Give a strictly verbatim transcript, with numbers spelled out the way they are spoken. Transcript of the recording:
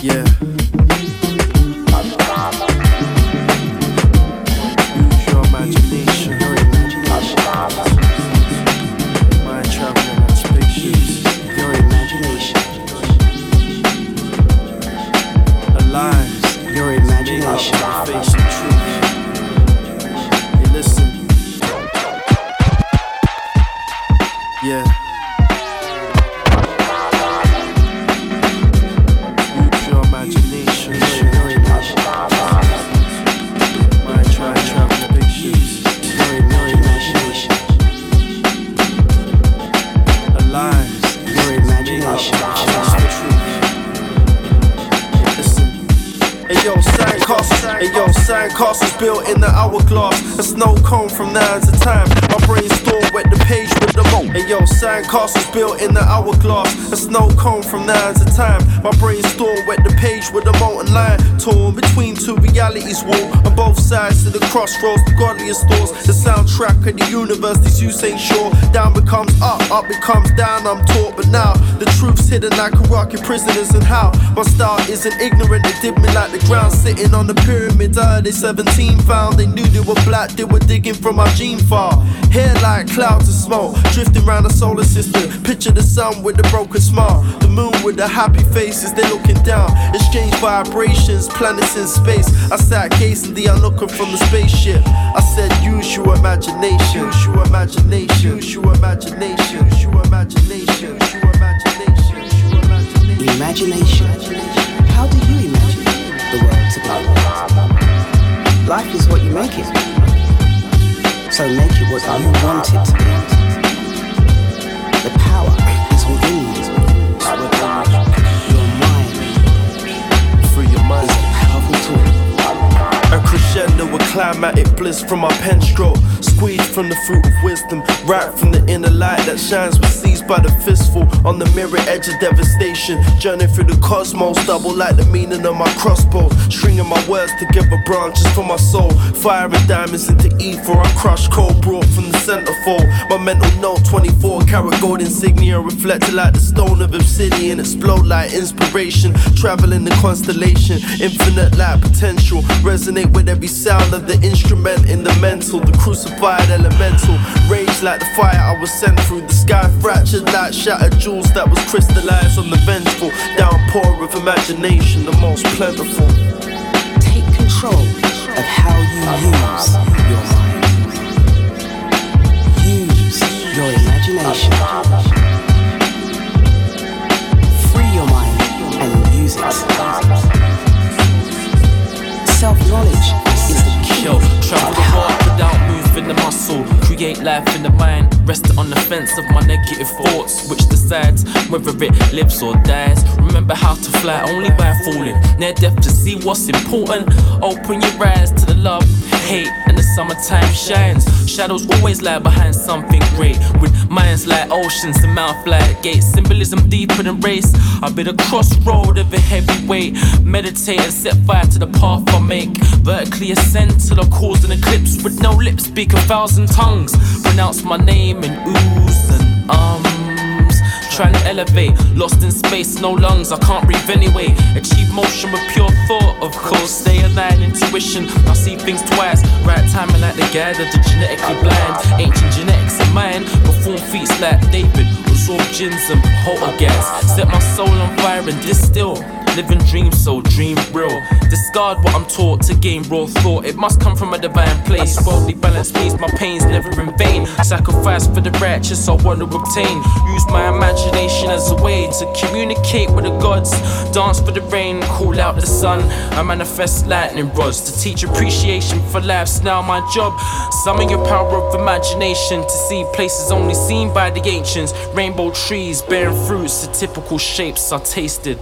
Yeah. Use your imagination. Your imagination. Mind traveling on spaceships. Your imagination. Alive. Your imagination. Face the truth. You listen. Yeah. Imagination, your imagination. Mind try to travel pictures. Your imagination. Alive. Your imagination. Chase the truth. Listen. Hey yo, sandcastles. Hey yo, sandcastles built in the hourglass. A snow cone from nine to time. My brainstorm wet the page with the moat. Hey yo, sandcastles built in the hourglass. A snow cone from nine to time. My brainstorm wet the page with a molten line. Torn between two realities wall. On both sides to the crossroads, the godliest doors. The soundtrack of the universe, these views ain't sure. Down becomes up, up becomes down, I'm taught. But now, the truth's hidden like Iraqi prisoners. And how my style isn't ignorant. They did me like the ground sitting on the pyramid. I heard they seventeen found. They knew they were black, they were digging from my gene file. Hair like clouds of smoke, drifting round the solar system. Picture the sun with a broken smile. The moon with the happy faces, they looking down. Exchange vibrations, planets in space. I sat gazing the onlooker from the spaceship. I said use your imagination. Use your imagination. Use your imagination. Use your imagination. Use your imagination. Use your imagination. Imagination. How do you imagine the world to be? Life is what you make it. So make it what you want it to be. The power is within you. Your mind. Free your mind. Is a powerful tool. A crescendo, a climatic bliss from my pen stroke. Squeezed from the fruit of wisdom, right from the inner light that shines was seized by the fistful. On the mirror edge of devastation, journey through the cosmos, double like the meaning of my crossbows. Stringing my words together, branches for my soul. Firing diamonds into ether, I crush cold brought from the centerfold. My mental note, twenty-four karat gold insignia, reflected like the stone of obsidian. Explode like inspiration, traveling the constellation. Infinite like potential, resonate with every sound of the instrument in the mental. The crucified elemental, rage like the fire I was sent through. The sky fractured like shattered jewels that was crystallized on the vengeful downpour of imagination, the most plentiful. Take control of how you use your mind. Use your imagination. Free your mind and use it. Self-knowledge is the key. Yo, travel the world without moving the muscle. Create life in the mind. Rest it on the fence of my negative thoughts, which decides whether it lives or dies. Remember how to fly only by falling. Near death to see what's important. Open your eyes to the love, hate, and the summertime shines. Shadows always lie behind something great. With minds like oceans and mouth like gates. Symbolism deeper than race. I've been a crossroad of a heavyweight. Meditate and set fire to the path I make. Vertically ascend till I cause an eclipse. With no lips, speak a thousand tongues. Pronounce my name in oohs and ums. Trying to elevate, lost in space, no lungs, I can't breathe anyway. Achieve motion with pure thought, of course. Stay aligned, intuition, I see things twice. Right timing like the guide of the genetically blind. Ancient genetics in mind, perform feats like David. Absorb gins and poltergeist. Set my soul on fire and distill. Living dreams, so dream real. Discard what I'm taught to gain raw thought. It must come from a divine place. Worldly balance means my pain's never in vain. Sacrifice for the righteous I want to obtain. Use my imagination as a way to communicate with the gods. Dance for the rain, call out the sun. I manifest lightning rods to teach appreciation for life's now my job. Summon your power of imagination to see places only seen by the ancients. Rainbow trees bearing fruits, the typical shapes I tasted.